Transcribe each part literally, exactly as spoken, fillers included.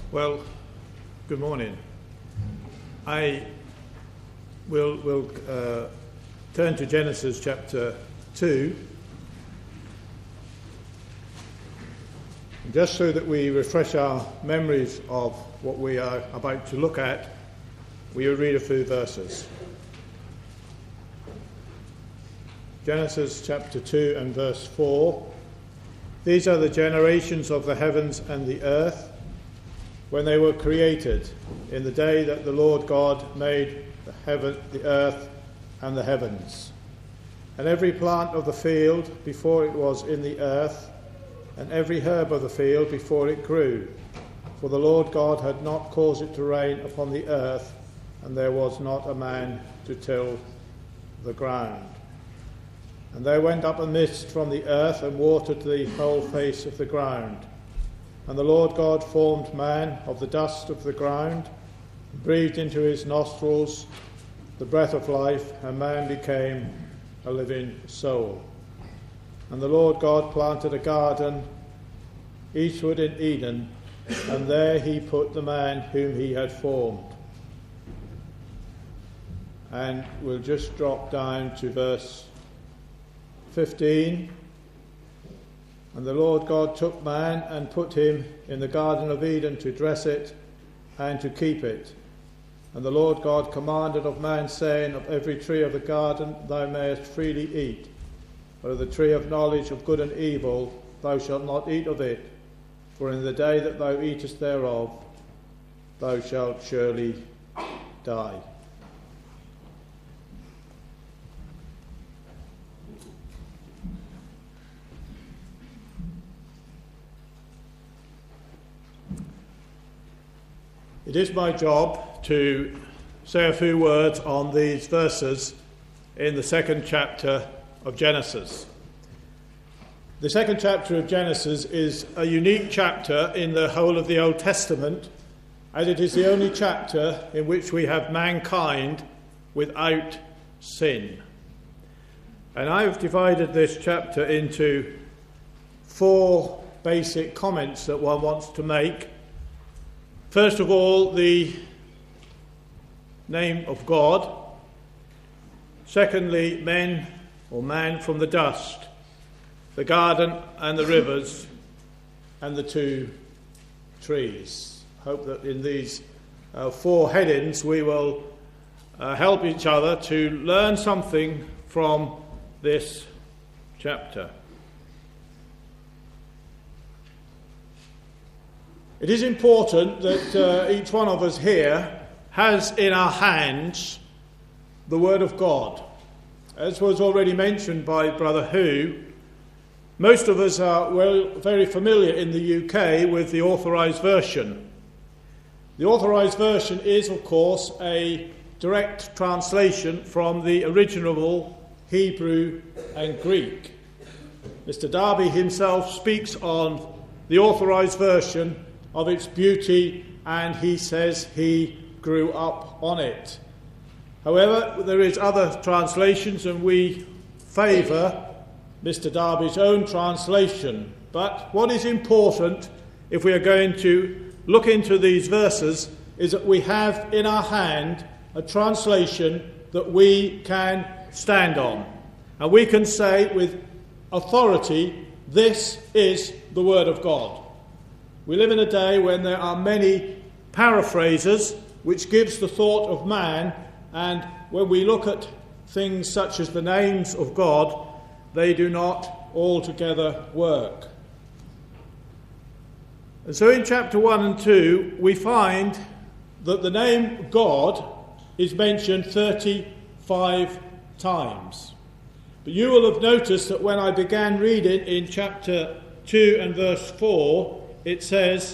Well, good morning. I will will uh, turn to Genesis chapter two, just so that we refresh our memories of what we are about to look at. We will read a few verses. Genesis chapter two and verse four. These are the generations of the heavens and the earth, when they were created, in the day that the Lord God made the heaven, the earth and the heavens, and every plant of the field before it was in the earth, and every herb of the field before it grew. For the Lord God had not caused it to rain upon the earth, and there was not a man to till the ground. And there went up a mist from the earth and watered the whole face of the ground. And the Lord God formed man of the dust of the ground, and breathed into his nostrils the breath of life, and man became a living soul. And the Lord God planted a garden eastward in Eden, and there he put the man whom he had formed. And we'll just drop down to verse fifteen. And the Lord God took man and put him in the Garden of Eden to dress it and to keep it. And the Lord God commanded of man, saying, Of every tree of the garden thou mayest freely eat, but of the tree of knowledge of good and evil thou shalt not eat of it, for in the day that thou eatest thereof thou shalt surely die. It is my job to say a few words on these verses in the second chapter of Genesis. The second chapter of Genesis is a unique chapter in the whole of the Old Testament, as it is the only chapter in which we have mankind without sin. And I have divided this chapter into four basic comments that one wants to make. First of all, the name of God. Secondly, men or man from the dust, the garden and the rivers, and the two trees. I hope that in these uh, four headings we will uh, help each other to learn something from this chapter. It is important that uh, each one of us here has in our hands the Word of God. As was already mentioned by Brother Hu, most of us are well, very familiar in the U K with the Authorised Version. The Authorised Version is, of course, a direct translation from the original Hebrew and Greek. Mister Darby himself speaks on the Authorised Version of its beauty, and he says he grew up on it. However, there is other translations, and we favour Mister Darby's own translation. But what is important, if we are going to look into these verses, is that we have in our hand a translation that we can stand on. And we can say with authority, this is the Word of God. We live in a day when there are many paraphrases which gives the thought of man, and when we look at things such as the names of God, they do not altogether work. And so in chapter one and two, we find that the name God is mentioned thirty-five times. But you will have noticed that when I began reading in chapter two and verse four, it says,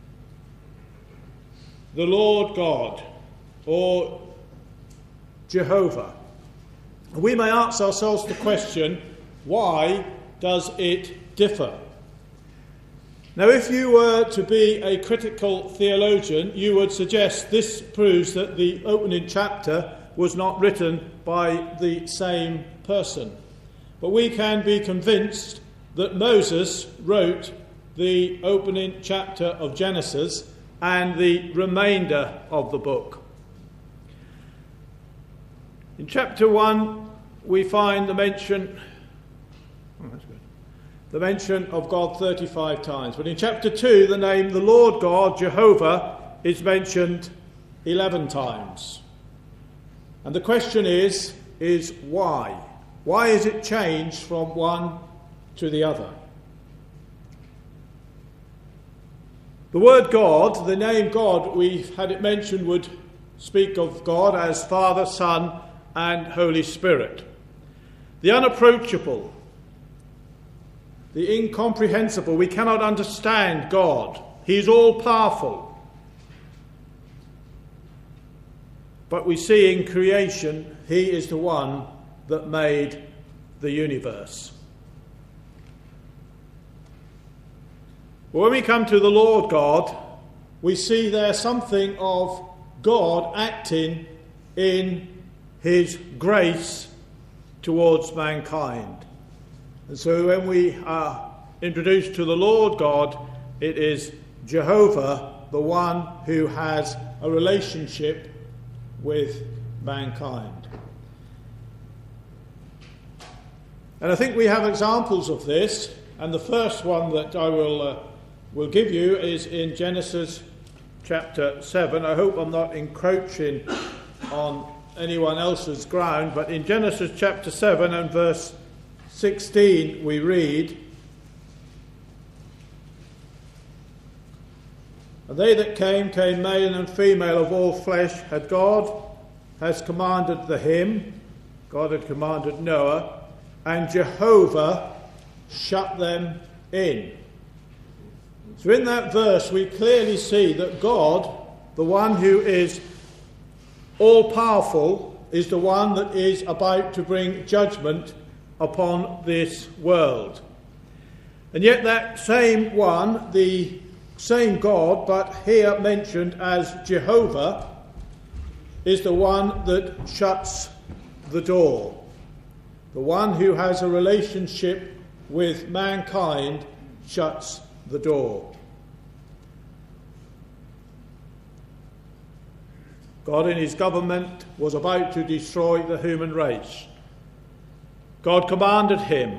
the Lord God, or Jehovah. We may ask ourselves the question, why does it differ? Now, if you were to be a critical theologian, you would suggest this proves that the opening chapter was not written by the same person. But we can be convinced that Moses wrote the opening chapter of Genesis, and the remainder of the book. In chapter one, we find the mention, oh, that's good, the mention of God thirty-five times. But in chapter two, the name the Lord God, Jehovah, is mentioned eleven times. And the question is, is why? Why is it changed from one to the other? The word God, the name God, we had it mentioned, would speak of God as Father, Son, and Holy Spirit. The unapproachable, the incomprehensible. We cannot understand God. He is all-powerful. But we see in creation, he is the one that made the universe. When we come to the Lord God, we see there something of God acting in his grace towards mankind. And so when we are introduced to the Lord God, it is Jehovah, the one who has a relationship with mankind. And I think we have examples of this, and the first one that I will uh, will give you is in Genesis chapter seven. I hope I'm not encroaching on anyone else's ground, but in Genesis chapter seven and verse sixteen we read, "And they that came, came male and female of all flesh, had God has commanded the him," God had commanded Noah, "and Jehovah shut them in." So in that verse we clearly see that God, the one who is all-powerful, is the one that is about to bring judgment upon this world. And yet that same one, the same God, but here mentioned as Jehovah, is the one that shuts the door. The one who has a relationship with mankind shuts the door. God in his government was about to destroy the human race. God commanded him.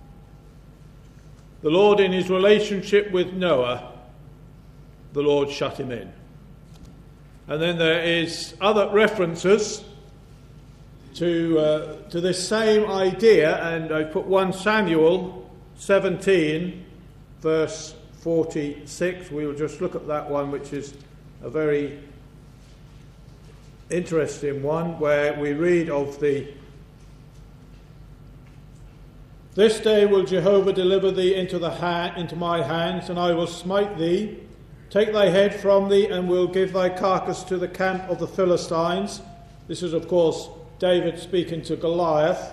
The Lord in his relationship with Noah, the Lord shut him in. And then there is other references to uh, to this same idea, and I put First Samuel seventeen, verse forty-six. We will just look at that one, which is a very interesting one, where we read of the "This day will Jehovah deliver thee into the hand, into my hands, and I will smite thee, take thy head from thee, and will give thy carcass to the camp of the Philistines." This is, of course, David speaking to Goliath.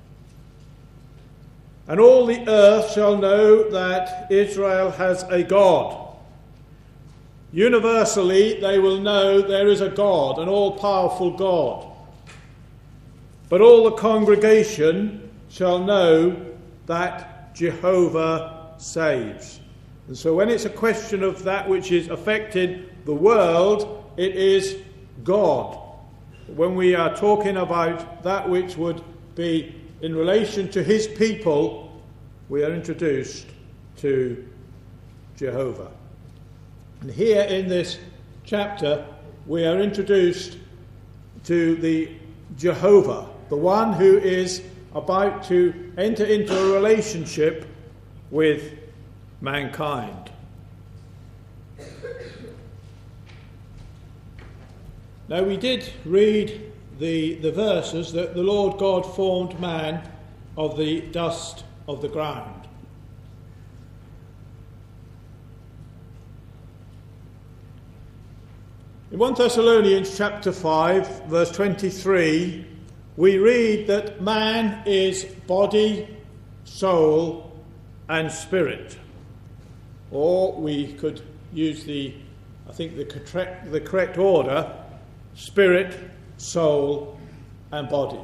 "And all the earth shall know that Israel has a God." Universally, they will know there is a God, an all-powerful God. But all the congregation shall know that Jehovah saves. And so when it's a question of that which is affecting the world, it is God. When we are talking about that which would be in relation to his people, we are introduced to Jehovah. And here in this chapter, we are introduced to the Jehovah, the one who is about to enter into a relationship with mankind. Now, we did read the, the verses that the Lord God formed man of the dust of the ground. In First Thessalonians chapter five, verse twenty-three, we read that man is body, soul, and spirit. Or we could use the, I think the correct, the correct order, spirit, soul, and body.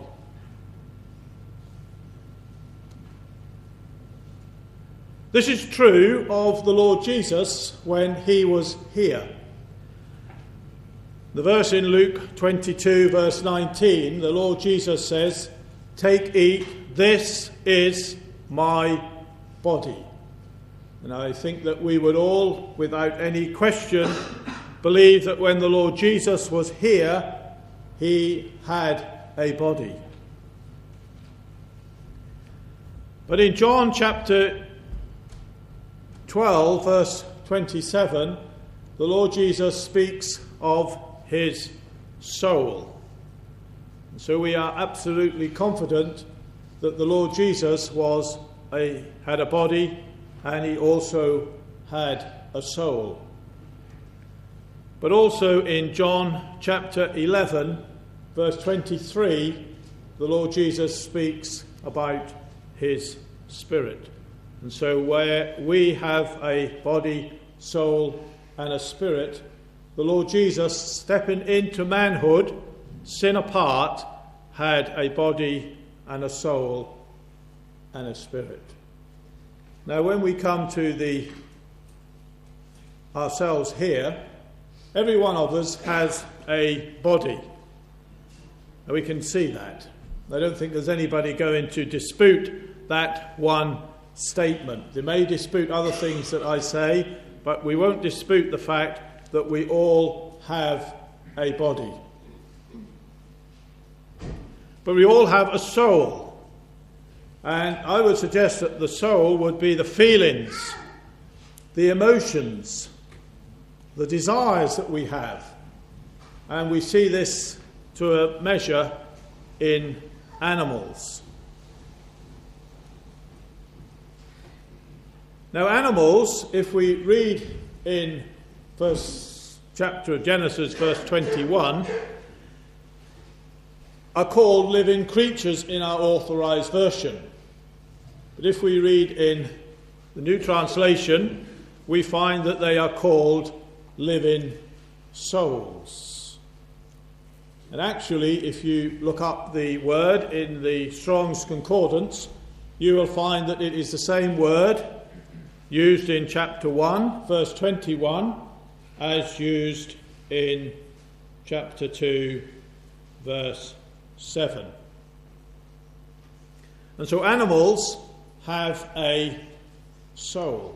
This is true of the Lord Jesus when he was here. The verse in Luke twenty-two, verse nineteen, the Lord Jesus says, "Take, eat, this is my body." And I think that we would all, without any question, believe that when the Lord Jesus was here, he had a body. But in John chapter twelve, verse twenty-seven, the Lord Jesus speaks of his soul. And so we are absolutely confident that the Lord Jesus was a, had a body, and he also had a soul. But also in John chapter eleven, verse twenty-three, the Lord Jesus speaks about his spirit. And so where we have a body, soul, and a spirit, the Lord Jesus, stepping into manhood, sin apart, had a body and a soul and a spirit. Now when we come to the ourselves here, every one of us has a body. And we can see that. I don't think there's anybody going to dispute that one statement. They may dispute other things that I say, but we won't dispute the fact that we all have a body. But we all have a soul. And I would suggest that the soul would be the feelings, the emotions, the desires that we have. And we see this to a measure in animals. Now, animals, if we read in first chapter of Genesis, verse twenty-one, are called living creatures in our authorized version. But if we read in the New Translation, we find that they are called living souls. And actually, if you look up the word in the Strong's Concordance, you will find that it is the same word used in chapter one, verse twenty-one, as used in chapter two, verse seven. And so animals have a soul.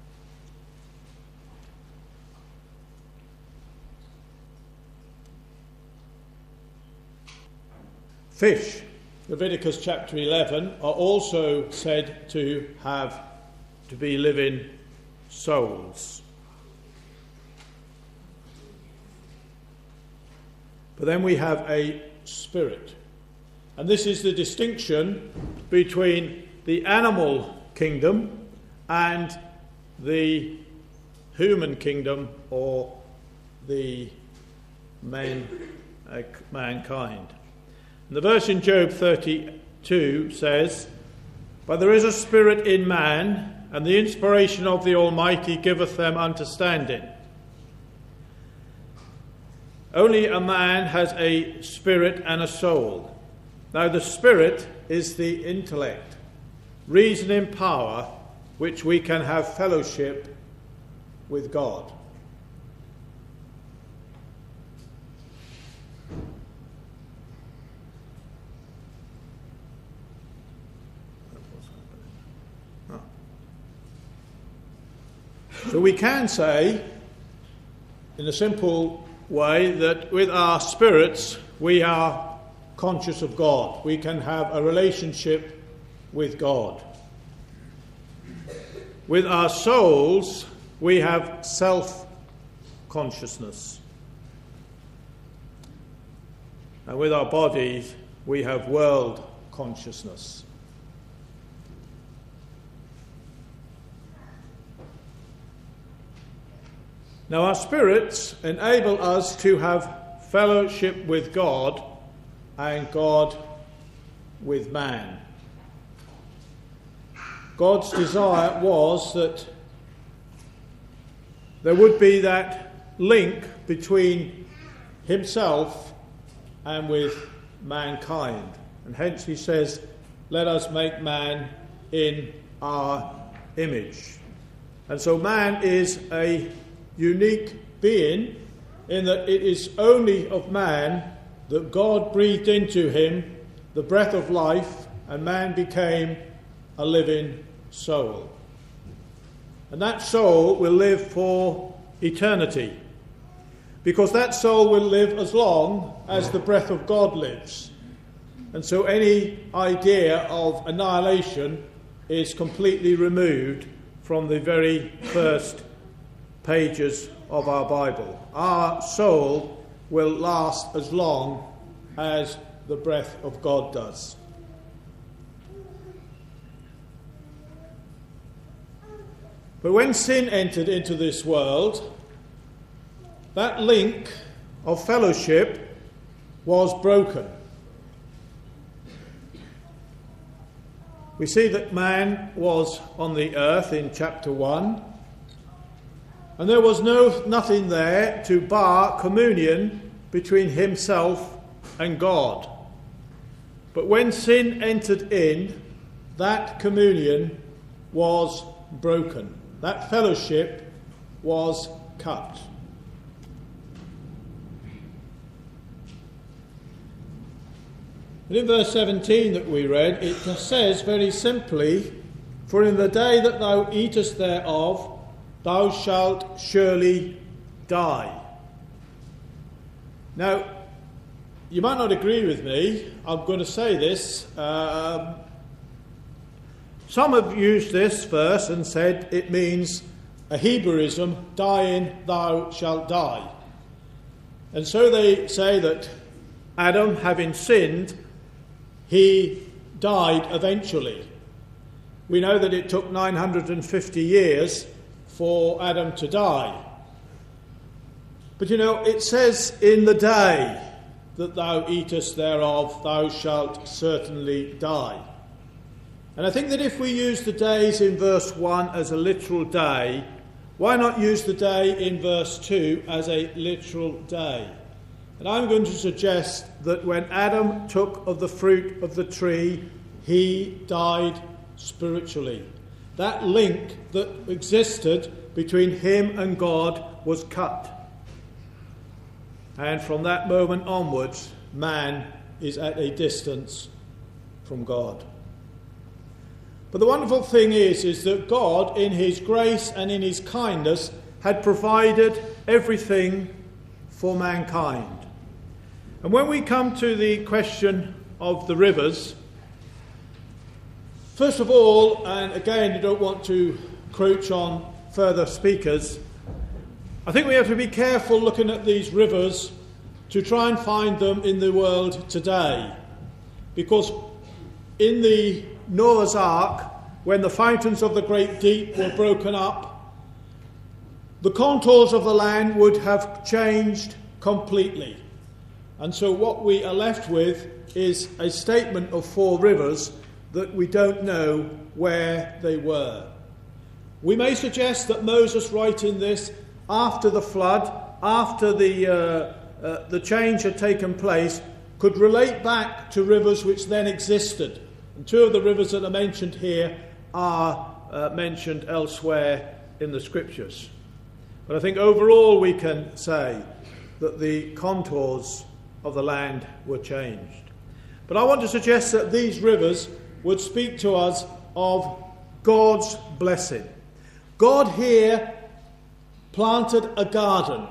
Fish, Leviticus chapter eleven, are also said to have to be living souls. But then we have a spirit. And this is the distinction between the animal kingdom and the human kingdom, or the man, uh, mankind. And the verse in Job thirty-two says, "But there is a spirit in man, and the inspiration of the Almighty giveth them understanding." Only a man has a spirit and a soul. Now the spirit is the intellect, reasoning power, which we can have fellowship with God. So we can say, in a simple way, that with our spirits we are conscious of God. We can have a relationship with God. With our souls we have self-consciousness. And with our bodies we have world consciousness. Now, our spirits enable us to have fellowship with God and God with man. God's desire was that there would be that link between himself and with mankind. And hence he says, "Let us make man in our image." And so man is a unique being in that it is only of man that God breathed into him the breath of life, and man became a living soul. And that soul will live for eternity, because that soul will live as long as the breath of God lives. And so any idea of annihilation is completely removed from the very first pages of our Bible. Our soul will last as long as the breath of God does. But when sin entered into this world, that link of fellowship was broken. We see that man was on the earth in chapter one, and there was no nothing there to bar communion between himself and God. But when sin entered in, that communion was broken. That fellowship was cut. And in verse seventeen that we read, it says very simply, "For in the day that thou eatest thereof, thou shalt surely die." Now, you might not agree with me. I'm going to say this. Um, some have used this verse and said it means a Hebrewism, dying thou shalt die. And so they say that Adam, having sinned, he died eventually. We know that it took nine hundred fifty years for Adam to die. But you know, it says, "In the day that thou eatest thereof, thou shalt certainly die." And I think that if we use the days in verse one as a literal day, why not use the day in verse two as a literal day? And I'm going to suggest that when Adam took of the fruit of the tree, he died spiritually. That link that existed between him and God was cut. And from that moment onwards, man is at a distance from God. But the wonderful thing is, is that God, in his grace and in his kindness, had provided everything for mankind. And when we come to the question of the rivers, first of all, and again, you don't want to crouch on further speakers, I think we have to be careful looking at these rivers to try and find them in the world today. Because in the Noah's Ark, when the fountains of the great deep were broken up, the contours of the land would have changed completely. And so what we are left with is a statement of four rivers that we don't know where they were. We may suggest that Moses, writing this after the flood, after the, uh, uh, the change had taken place, could relate back to rivers which then existed. And two of the rivers that are mentioned here are uh, mentioned elsewhere in the Scriptures. But I think overall we can say that the contours of the land were changed. But I want to suggest that these rivers would speak to us of God's blessing. God here planted a garden.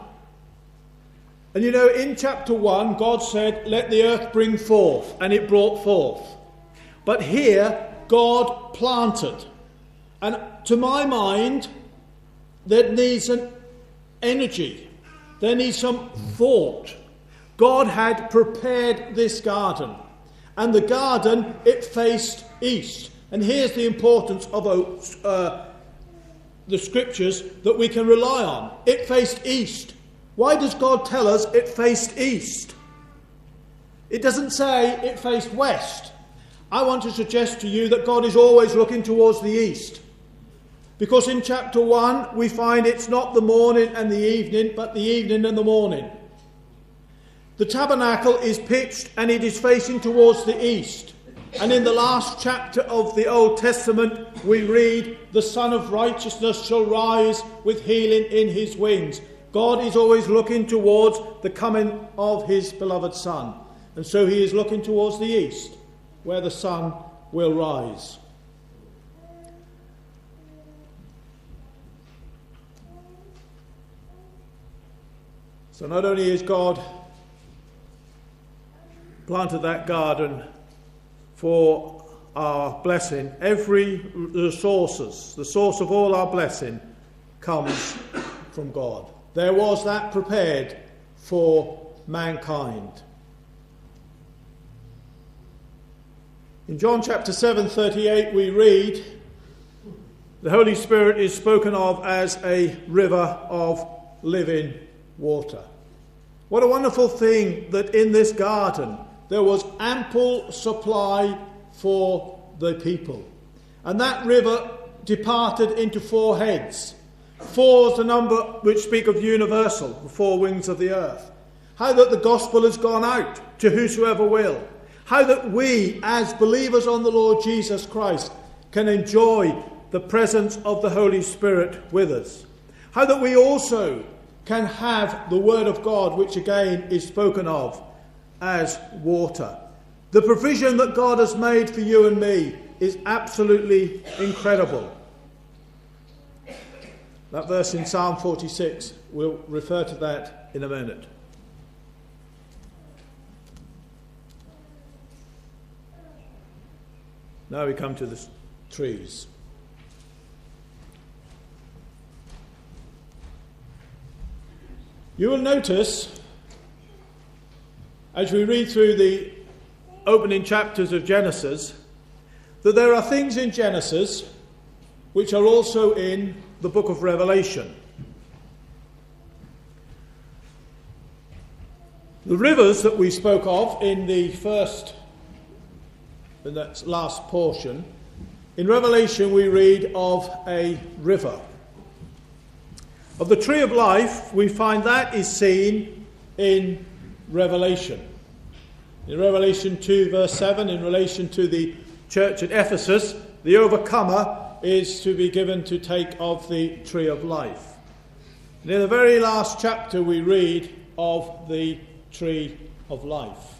And you know, in chapter one, God said, "Let the earth bring forth," and it brought forth. But here, God planted. And to my mind, there needs an energy. There needs some thought. God had prepared this garden. And the garden, it faced east. And here's the importance of uh, the Scriptures that we can rely on. It faced east. Why does God tell us it faced east? It doesn't say it faced west. I want to suggest to you that God is always looking towards the east. Because in chapter one, we find it's not the morning and the evening, but the evening and the morning. The tabernacle is pitched and it is facing towards the east. And in the last chapter of the Old Testament, we read, "The Son of Righteousness shall rise with healing in his wings." God is always looking towards the coming of his beloved Son. And so he is looking towards the east, where the sun will rise. So not only is God planted that garden for our blessing, every the sources, the source of all our blessing comes from God. There was that prepared for mankind. In John chapter seven, thirty-eight, we read, the Holy Spirit is spoken of as a river of living water. What a wonderful thing that in this garden there was ample supply for the people. And that river departed into four heads. Four is the number which speak of universal, the four wings of the earth. How that the gospel has gone out to whosoever will. How that we, as believers on the Lord Jesus Christ, can enjoy the presence of the Holy Spirit with us. How that we also can have the Word of God, which again is spoken of as water. The provision that God has made for you and me is absolutely incredible. That verse in Psalm forty-six, we'll refer to that in a minute. Now we come to the trees. You will notice, as we read through the opening chapters of Genesis, that there are things in Genesis which are also in the book of Revelation. The rivers that we spoke of in the first, in that last portion, in Revelation we read of a river. Of the tree of life, we find that is seen in Revelation. In Revelation two, verse seven, in relation to the church at Ephesus, the overcomer is to be given to take of the tree of life. And in the very last chapter, we read of the tree of life.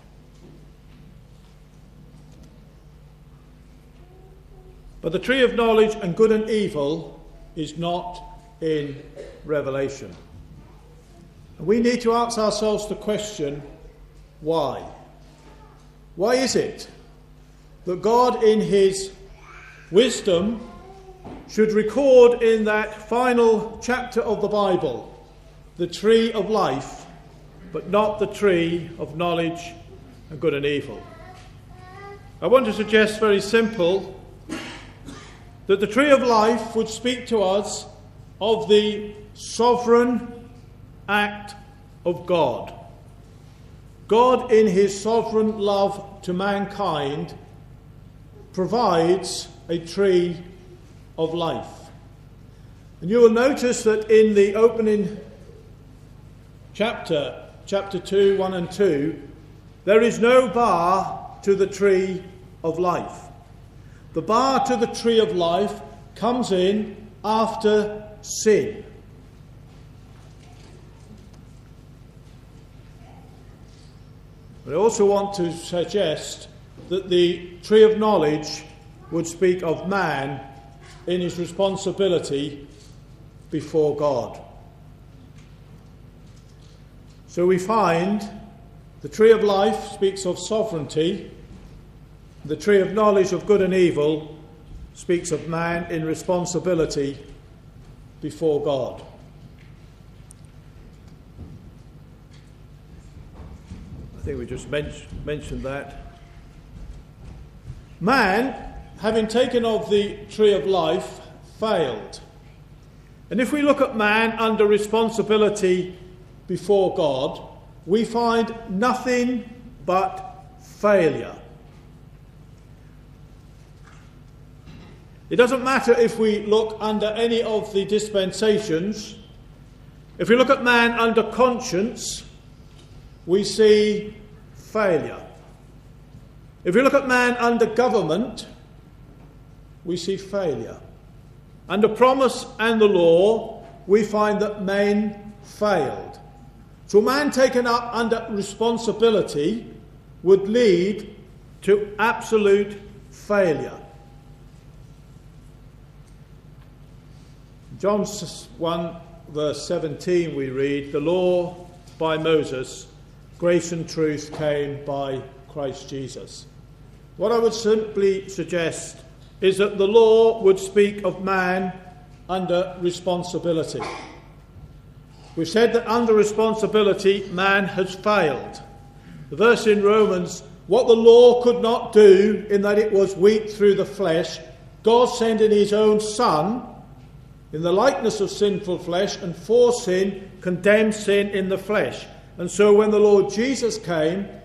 But the tree of knowledge and good and evil is not in Revelation. And we need to ask ourselves the question, why? Why is it that God in his wisdom should record in that final chapter of the Bible the tree of life, but not the tree of knowledge and good and evil? I want to suggest very simple that the tree of life would speak to us of the sovereign act of God. God, in his sovereign love to mankind, provides a tree of life. And you will notice that in the opening chapter, chapter two, one and two, there is no bar to the tree of life. The bar to the tree of life comes in after sin. But I also want to suggest that the tree of knowledge would speak of man in his responsibility before God. So we find the tree of life speaks of sovereignty. The tree of knowledge of good and evil speaks of man in responsibility before God. I think we just men- mentioned that. Man, having taken of the tree of life, failed. And if we look at man under responsibility before God, we find nothing but failure. It doesn't matter if we look under any of the dispensations. If we look at man under conscience, we see failure. If we look at man under government, we see failure. Under promise and the law, we find that men failed. So man taken up under responsibility would lead to absolute failure. John one verse seventeen we read, the law by Moses, grace and truth came by Christ Jesus. What I would simply suggest is that the law would speak of man under responsibility. We've said that under responsibility man has failed. The verse in Romans, what the law could not do in that it was weak through the flesh, God sent in his own Son in the likeness of sinful flesh, and for sin condemned sin in the flesh. And so when the Lord Jesus came, well,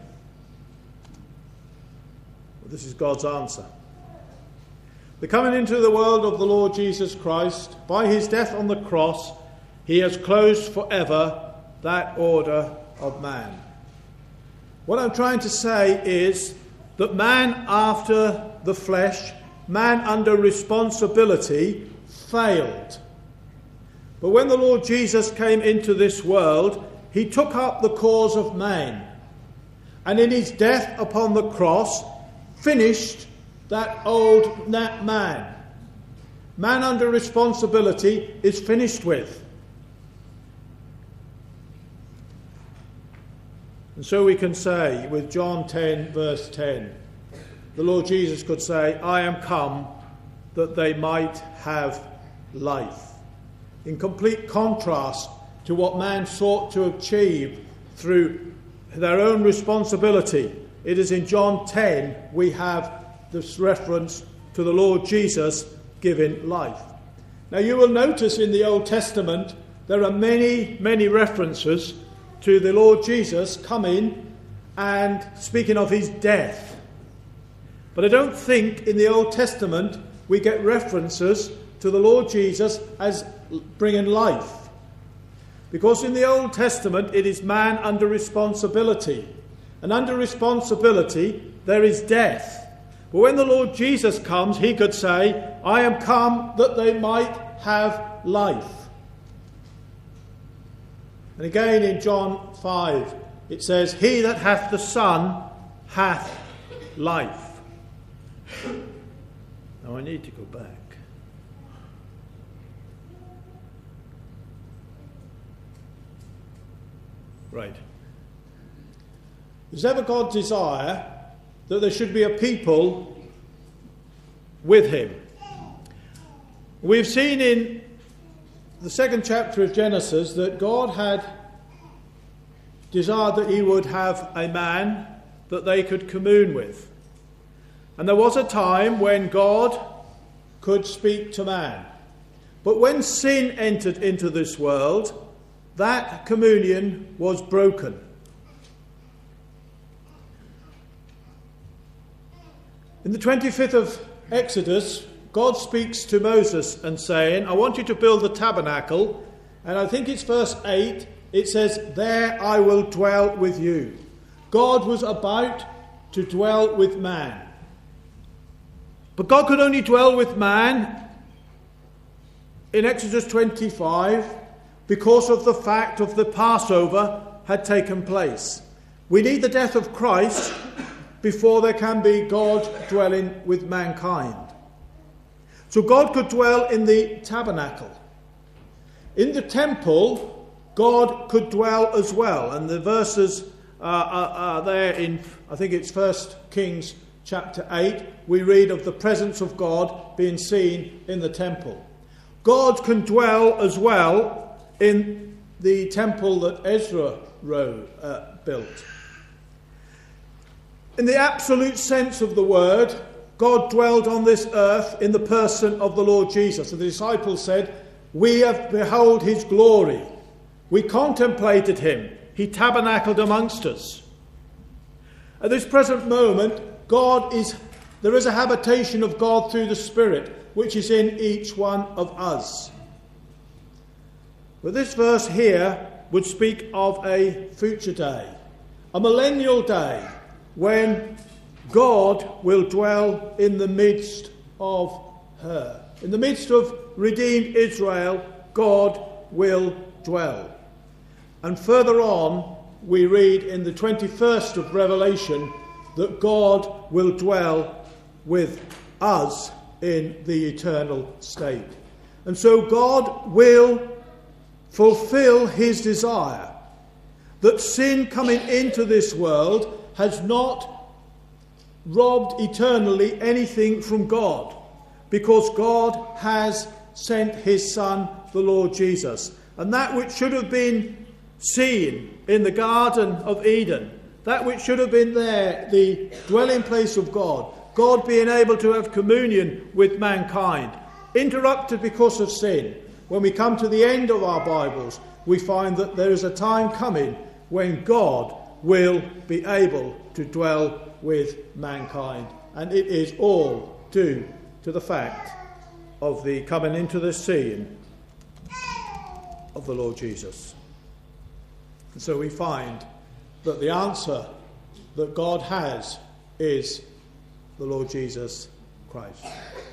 this is God's answer. The coming into the world of the Lord Jesus Christ, by his death on the cross, he has closed forever that order of man. What I'm trying to say is that man after the flesh, man under responsibility, failed. But when the Lord Jesus came into this world, he took up the cause of man, and in his death upon the cross finished that old man. Man under responsibility is finished with. And so we can say with John ten verse ten, the Lord Jesus could say, I am come that they might have life. In complete contrast to what man sought to achieve through their own responsibility. It is in John ten we have this reference to the Lord Jesus giving life. Now you will notice in the Old Testament there are many, many references to the Lord Jesus coming and speaking of his death. But I don't think in the Old Testament we get references to the Lord Jesus as bringing life. Because in the Old Testament it is man under responsibility. And under responsibility there is death. But when the Lord Jesus comes, he could say, I am come that they might have life. And again in John five it says, he that hath the Son hath life. Now I need to go back. Right. Is ever God's desire that there should be a people with him? We've seen in the second chapter of Genesis that God had desired that he would have a man that they could commune with. And there was a time when God could speak to man. But when sin entered into this world, that communion was broken. In the twenty-fifth of Exodus, God speaks to Moses and saying, I want you to build the tabernacle. And I think it's verse eight. It says, there I will dwell with you. God was about to dwell with man. But God could only dwell with man in Exodus twenty-five because of the fact of the Passover had taken place. We need the death of Christ before there can be God dwelling with mankind. So God could dwell in the tabernacle. In the temple, God could dwell as well. And the verses uh, are, are there in, I think it's First Kings chapter eight. We read of the presence of God being seen in the temple. God can dwell as well in the temple that Ezra wrote, uh, built. In the absolute sense of the word, God dwelled on this earth in the person of the Lord Jesus. And the disciples said, we have beheld his glory. We contemplated him. He tabernacled amongst us. At this present moment, God is, there is a habitation of God through the Spirit, which is in each one of us. But this verse here would speak of a future day, a millennial day, when God will dwell in the midst of her. In the midst of redeemed Israel, God will dwell. And further on, we read in the twenty-first of Revelation that God will dwell with us in the eternal state. And so God will fulfill his desire that sin coming into this world has not robbed eternally anything from God, because God has sent his Son, the Lord Jesus. And that which should have been seen in the Garden of Eden, that which should have been there, the dwelling place of God, God being able to have communion with mankind, interrupted because of sin. When we come to the end of our Bibles, we find that there is a time coming when God will be able to dwell with mankind. And it is all due to the fact of the coming into the scene of the Lord Jesus. And so we find that the answer that God has is the Lord Jesus Christ.